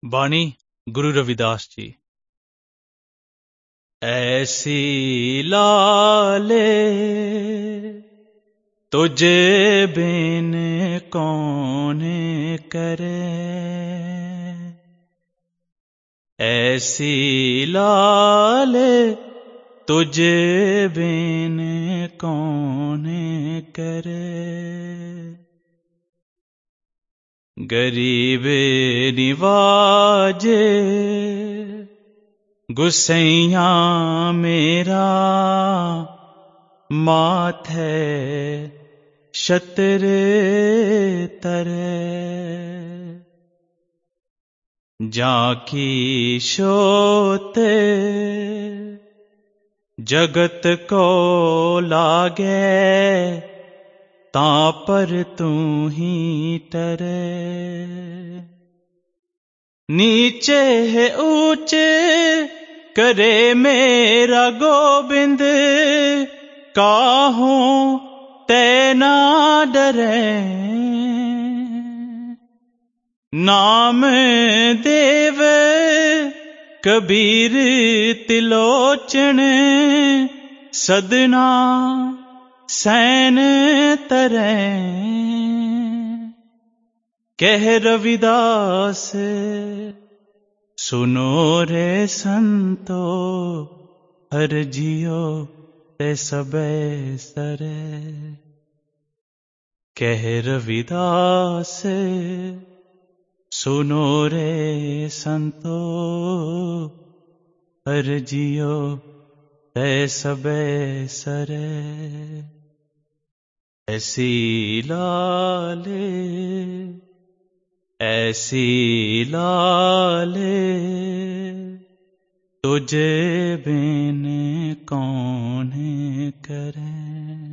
बाणी गुरु रविदास जी। ऐसी लाले तुझे बिन कौन करे, ऐसी लाले तुझे बिन कौन करे। गरीब निवाजे गुसैया मेरा, माथे छतरे तरे। जाकी शोते जगत को लागे, तां पर तू ही टरे। नीचे है ऊंचे करे मेरा गोविंद, काहूं तैना डरे। नाम देव कबीर तिलोचन, सदना सैन तरे। कह रविदास सुनो रे संतो, हर जियो ते सबे सरे। कह रविदास सुनो रे संतो, हर जियो ते सबे सरे। ऐसी लाले ऐसी लाले तुझे बिन कौन करे।